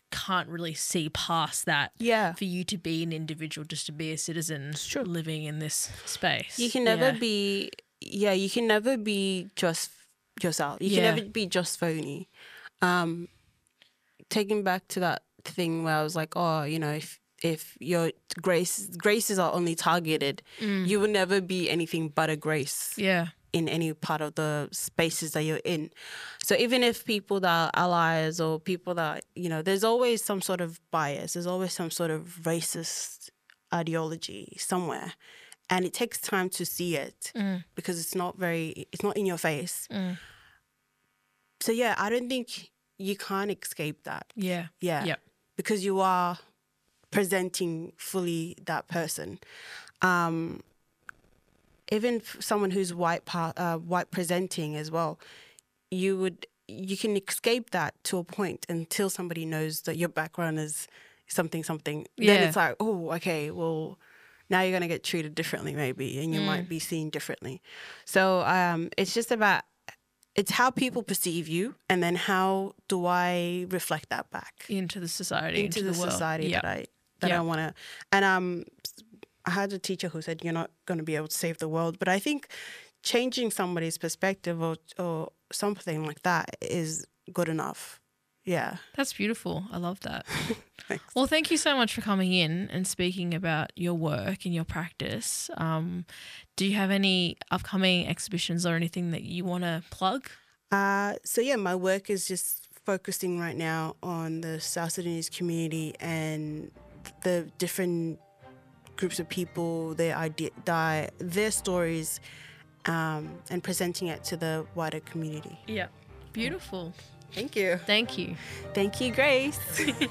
can't really see past that. Yeah. For you to be an individual, just to be a citizen true. living in this space. You can never Yeah. be, yeah, you can never be just yourself. You Yeah. can never be just phony. Um, taking back to that thing where I was like, oh, you know, if if your grace graces are only targeted, Mm. you will never be anything but a grace. Yeah. In any part of the spaces that you're in. So even if people that are allies or people that, you know, there's always some sort of bias, there's always some sort of racist ideology somewhere. And it takes time to see it Mm. because it's not very, it's not in your face. Mm. So yeah, I don't think you can't escape that. Yeah. Yeah. Yep. Because you are presenting fully that person. Um, even f- someone who's white pa- uh, white presenting as well, you would you can escape that to a point until somebody knows that your background is something something. Yeah. Then it's like, oh, okay, well, now you're gonna get treated differently maybe, and you Mm. might be seen differently. So um, it's just about it's how people perceive you, and then how do I reflect that back Into the society, into, into, the, world. society Yep. that I that Yep. I want to. And um, I had a teacher who said, "You're not going to be able to save the world," but I think changing somebody's perspective or or something like that is good enough. Yeah. That's beautiful. I love that. Thanks. Well, thank you so much for coming in and speaking about your work and your practice. Um, do you have any upcoming exhibitions or anything that you want to plug? Uh, so yeah, my work is just focusing right now on the South Sudanese community and the different groups of people, their idea, their, their stories, um, and presenting it to the wider community. Yeah. Beautiful. Thank you. Thank you. Thank you, Grace.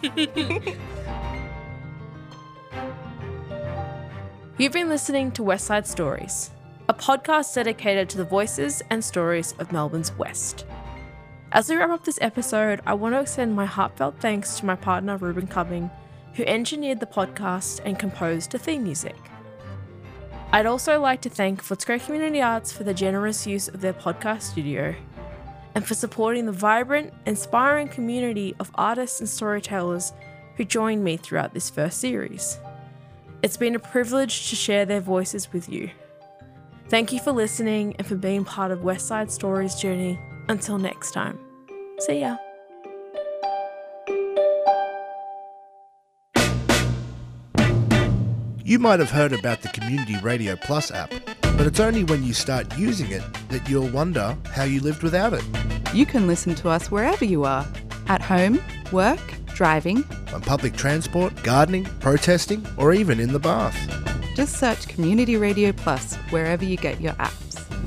You've been listening to West Side Stories, a podcast dedicated to the voices and stories of Melbourne's West. As we wrap up this episode, I want to extend my heartfelt thanks to my partner Ruben Cumming, who engineered the podcast and composed the theme music. I'd also like to thank Footscray Community Arts for the generous use of their podcast studio and for supporting the vibrant, inspiring community of artists and storytellers who joined me throughout this first series. It's been a privilege to share their voices with you. Thank you for listening and for being part of West Side Stories' journey. Until next time. See ya. You might have heard about the Community Radio Plus app, but it's only when you start using it that you'll wonder how you lived without it. You can listen to us wherever you are, at home, work, driving. On public transport, gardening, protesting, or even in the bath. Just search Community Radio Plus wherever you get your apps.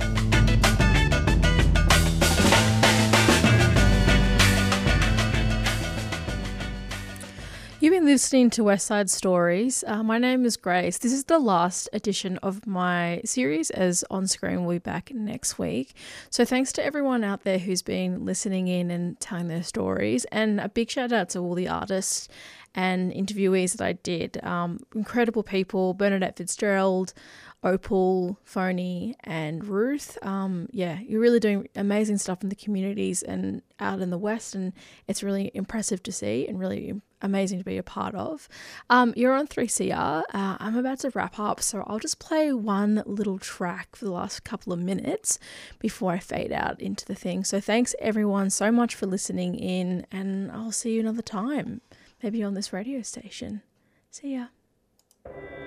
You've been listening to West Side Stories. Uh, my name is Grace. This is the last edition of my series, as On Screen will be back next week. So thanks to everyone out there who's been listening in and telling their stories. And a big shout out to all the artists and interviewees that I did. Um, incredible people, Bernadette Fitzgerald, Opal, Phony, and Ruth. Um, yeah, you're really doing amazing stuff in the communities and out in the West, and it's really impressive to see and really amazing to be a part of. Um, you're on three C R. Uh, I'm about to wrap up, so I'll just play one little track for the last couple of minutes before I fade out into the thing. So thanks everyone so much for listening in, and I'll see you another time, maybe on this radio station. See ya.